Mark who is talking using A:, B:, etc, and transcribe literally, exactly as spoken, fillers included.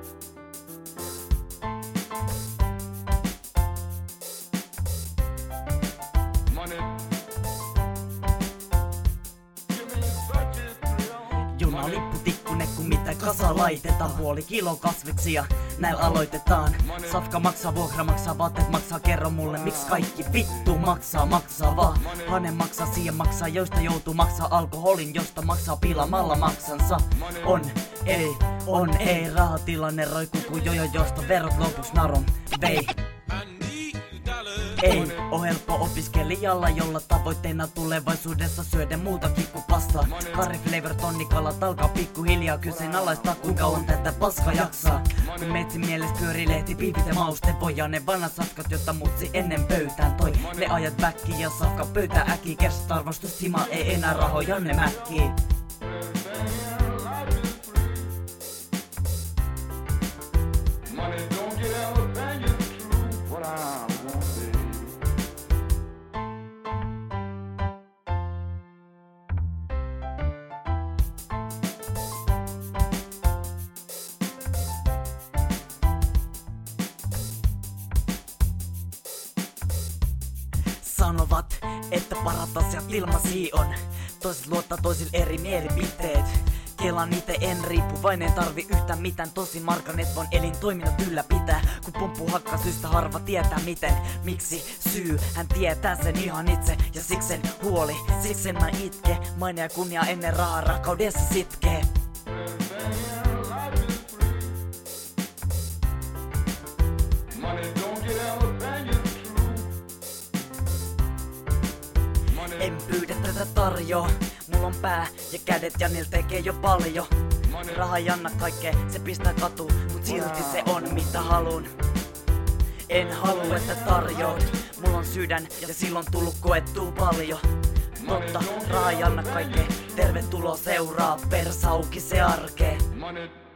A: Juna lipputikkunen kun mitä kasa laitetaan. Puoli kilon kasviksia, näin aloitetaan. Safka maksaa, vuokra maksaa, vaatteet maksaa. Kerro mulle miksi kaikki vittu maksaa, maksaa vaan. Hane maksaa, siihen maksaa, joista joutuu maksaa. Alkoholin, josta maksaa piilaamalla maksansa. On, ei, on, ei. Rahatilanne roikkuu kuin jojo, josta verot lopuks narun vei. Ei oo helppo opiskelijalla, jolla tavoitteena tulevaisuudessa syödä muutakin kuin pastaa. Curry flavor tonnikalat alkaa pikkuhiljaa kyseenalaistaa kuinka kauan tätä paska jaksaa. Kun metsin mielessä pyörii lehti, piipit ja mauste voja ne vanhat safkat, jotta mutsi ennen pöytään toi. Ne ajat väkkiin ja safka pöytää äkkiä. Kersta arvostus hima ei enää rahoja ne mäkkii. Sanovat, että parat asiat ilmasi on. Toiset luottaa toisil eri mielipiteet. Kelan ite en riippuvainen, tarvi yhtään mitään. Tosin markanet voin elintoiminnot ylläpitää. Kun pumppu hakkaa syystä harva tietää miten. Miksi syy, hän tietää sen ihan itse. Ja siksen huoli, siksen mä itke. Maine ja kunnia ennen rahaa rakkaudessa sitkee. En pyydä tätä tarjoa, mulla on pää ja kädet ja niillä tekee jo paljon. Raha ei anna kaikkea, se pistää katuun, mut silti se on mitä haluun. En halua että tarjoat, mulla on sydän ja silloin tullut koettua paljon. Totta, raha ei anna kaikkea, tervetuloa seuraa persauki se arkee.